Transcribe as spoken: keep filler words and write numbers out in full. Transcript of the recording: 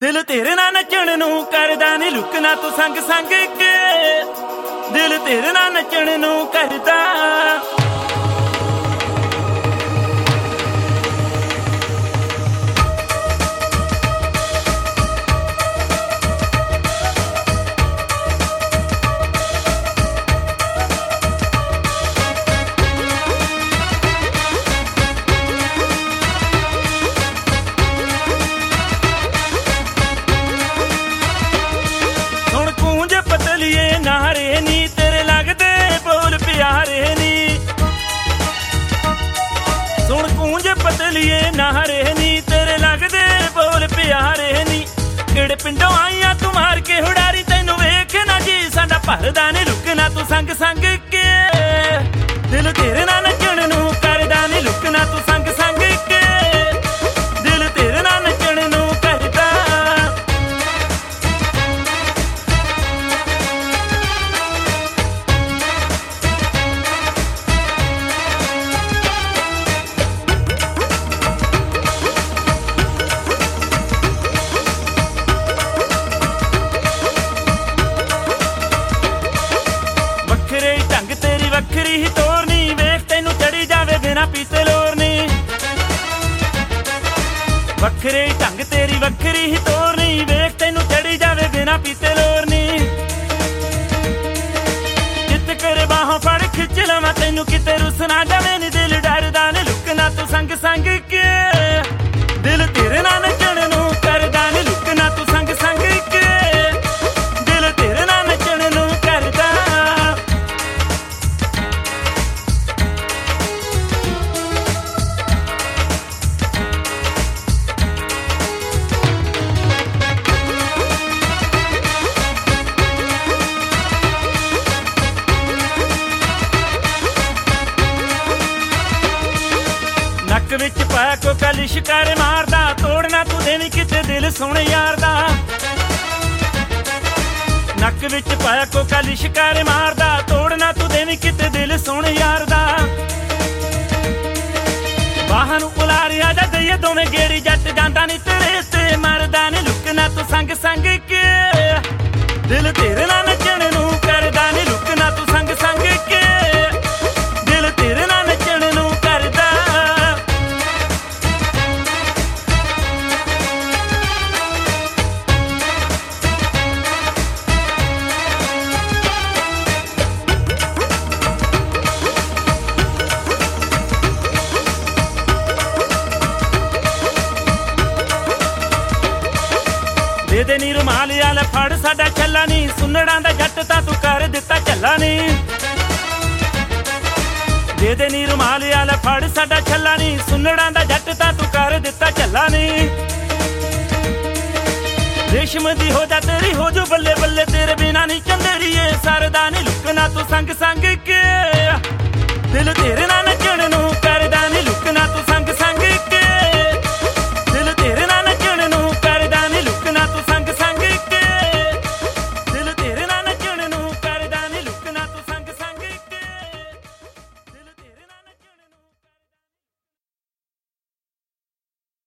ਦਿਲ ਤੇਰੇ ਨਾਲ ਨੱਚਣ ਨੂੰ ਕਰਦਾ ਨੀ ਲੁਕਣਾ ਤੂੰ ਸੰਗ ਸੰਗ ਕੇ ਦਿਲ ਤੇਰੇ ਨਾਲ ਨੱਚਣ ਨੂੰ ਕਰਦਾ ਨਾਰੇ ਨੀ ਤੇਰੇ ਲੱਗਦੇ ਬੋਲ ਪਿਆਰੇ ਨੀ ਸੁਣ ਕੂੰਜ ਪਤਲੀਏ ਨਾਰੇ ਨੀ ਤੇਰੇ ਲੱਗਦੇ ਬੋਲ ਪਿਆਰੇ ਨੀ ਕਿਹੜੇ ਪਿੰਡੋਂ ਆਈਆਂ ਤੂੰ ਮਾਰ ਕੇ ਹੁੜਾਰੀ ਤੈਨੂੰ ਵੇਖ ਨਾ ਜੀ ਸਾਡਾ ਭਰਦਾ ਨੀ ਲੁਕਣਾ ਤੂੰ ਸੰਗ ਸੰਗ ਕੇ ਦਿਲ ਤੇਰੇ ਨਾਲ ਨੱਚਣ ਨੂੰ ਕਰਦਾ ਨੀ ਲੁਕਣਾ ਤੂੰ ਸੰਗ ਸੰਗ ਕੇ ਦਿਲ ਤੇਰੇ ਨਾਲ ਨੱਚਣ ਨੂੰ ਕਰਦਾ ਵੱਖਰੀ ਹੀ ਤੋਰਨੀ ਵੇਖ ਤੈਨੂੰ ਚੜੀ ਜਾਵੇ ਬਿਨਾ ਪੀਤੇ ਲੋਰਨੀ ਵੱਖਰੇ ਢੰਗ ਤੇਰੀ ਵੱਖਰੀ ਹੀ ਤੋਰਨੀ ਵੇਖ ਤੈਨੂੰ ਚੜੀ ਜਾਵੇ ਬਿਨਾ ਪੀਤੇ ਲੋਰਨੀ ਜਿੱਤ ਕਰ ਬਾਹੋਂ ਫੜ ਖਿੱਚ ਲਵਾਂ ਤੈਨੂੰ ਕਿਤੇ ਰੁੱਸ ਨਾ ਜਾਵੇ ਨੀ ਦਿਲ ਡਰਦਾ ਨੀ ਲੁਕਣਾ ਤੂੰ ਸੰਗ ਸੰਗ ਕੇ ਦਿਲ ਤੇਰੇ ਨਾਲ ਨੱਚਣ ਨੂੰ ਕਰਦਾ ਨੀ ਲੁਕਣਾ ਤੂੰ ਸੰਗ ਸੰਗ ਕੇ ਦਿਲ ਤੇਰੇ ਨਾਲ ਨੱਚਣ ਨੂੰ ਕਰਦਾ ਨੱਕ ਵਿੱਚ ਪਾ ਕੋਕਾ ਲਿਸ਼ਕਾਰ ਮਾਰਦਾ ਤੋੜਨਾ ਤੂੰ ਦੇਵੀਂ ਕਿਤੇ ਦਿਲ ਸੁਣ ਯਾਰ ਦਾ ਨੱਕ ਵਿੱਚ ਪਾ ਕੋਕਾ ਲਿਸ਼ਕਾਰ ਮਾਰਦਾ ਤੋੜਨਾ ਤੂੰ ਦੇਵੀਂ ਕਿਤੇ ਦਿਲ ਸੁਣ ਯਾਰ ਦਾ ਬਾਹਾਂ ਨੂੰ ਉਲਾਰਿਆ ਜਾ ਦਈਏ ਦੋਵੇਂ ਗੇੜੀ ਜੱਟ ਜਾਂਦਾ ਨੀ ਤੇਰੇ ਤੇ ਮਰਦਾ ਨੀ ਲੁਕਣਾ ਤੂੰ ਸੰਗ ਸੰਗ ਕੇ ਦਿਲ ਤੇਰੇ ਨਾਲ ਨੱਚਣ ਨੂੰ ਕਰਦਾ ਨੀ ਲੁਕਣਾ ਤੂੰ ਸੰਗ ਸੰਗ ਕੇ ਦਿਲ ਤੇਰੇ ਨਾਲ ਨੱਚਣ ਨੂੰ ਕਰਦਾ ਦੇ ਦੇ ਨੀ ਰੁਮਾਲ ਆਲਾ ਫੜ ਸਾਡਾ ਛੱਲਾ ਨੀ ਸੁੰਨੜਾਂ ਦਾ ਜੱਟ ਤਾਂ ਤੂੰ ਕਰ ਦਿੱਤਾ ਝੱਲਾ ਨੀ ਦੇ ਦੇ ਨੀ ਰੁਮਾਲ ਆਲਾ ਫੜ ਸਾਡਾ ਛੱਲਾ ਨੀ ਸੁੰਨੜਾਂ ਦਾ ਜੱਟ ਤਾਂ ਤੂੰ ਕਰ ਦਿੱਤਾ ਝੱਲਾ ਨੀ ਰੇਸ਼ਮ ਦੀ ਹੋ ਜਾ ਤੇਰੀ ਹੋ ਜੋ ਬੱਲੇ ਬੱਲੇ ਤੇਰੇ ਬਿਨਾ ਨੀ ਚੰਦਰੀਏ ਸਰਦਾ ਨੀ ਲੁਕਣਾ ਤੂੰ ਸੰਗ ਸੰਗ ਕੇ ਦਿਲ ਤੇਰੇ ਨਾਲ